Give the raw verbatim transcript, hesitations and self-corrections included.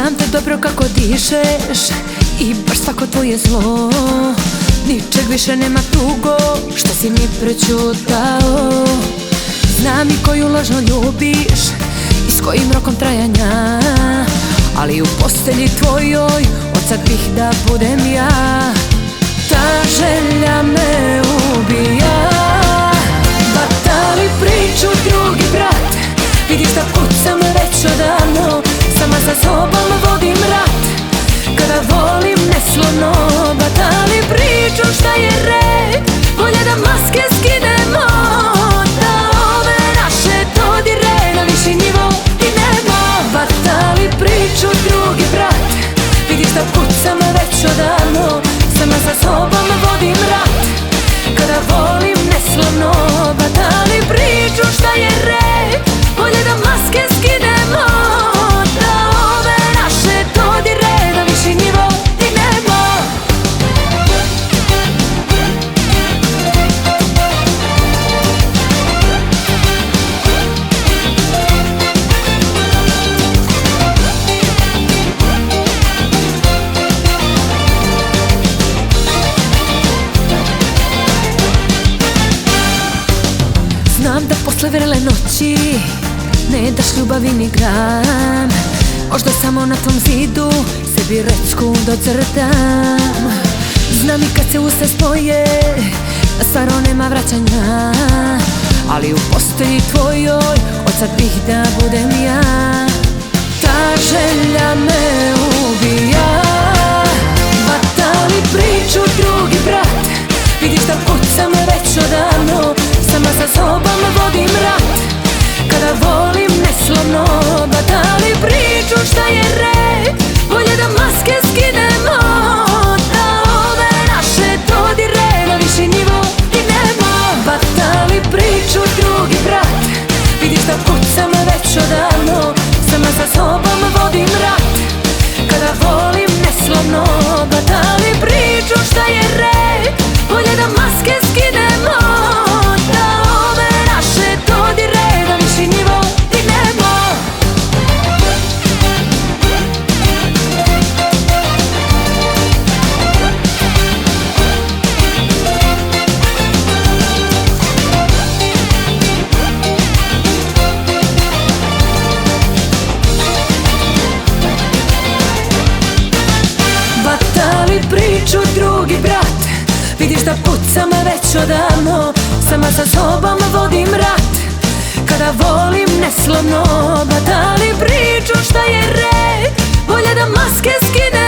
Znam te dobro kako dišeš i baš svako tvoje zlo. Ničeg više nema tugo što si mi prećutao. Znam i koju lažno ljubiš i s kojim rokom trajanja, ali u postelji tvojoj od sad bih da budem ja. Ta želja me ubija. Vatali priču drugi brat, vidiš da pucam već odavno. Sama sa sobom vodim rat, kada volim neslovno. Vatali priču šta je red, bolje da maske skinemo, da ove naše dodire na viši nivo i nebo. Vatali priču drugi brat, vidiš da pucam već odavno. Sama sa sobom vodim rat, kada volim neslovno. Vatali priču šta je red, bolje da maske skinemo, da ove naše dodire na viši nivo i nebo. Znam da posle vrele noći ne daš ljubavi ni gram. Možda samo na tom zidu sebi recku docrtam. Znam i kad se usta spoje da stvarno nema vraćanja, ali u postelji tvojoj od sad bih da budem ja. Ta želja me ubija. Vatali priču drugi brat, vidiš da pucam već odavno. Sama sa sobom vodim rat, kada volim neslovno. Vatali priču šta je red, bolje da maske skinemo, da ove naše dodire na viši nivo i nebo. Vatali priču drugi brat, vidiš da pucam već odavno. Sama sa sobom vodim rat, kada volim neslovno. Vatali priču šta je red, bolje da maske skinemo, da ove naše dodire na viši nivo i nebo. Vatali priču drugi brat, vidiš da pucam već odavno. Sama sa sobom vodim rat, kada volim neslovno. Vatali priču šta je red, bolje da maske skine.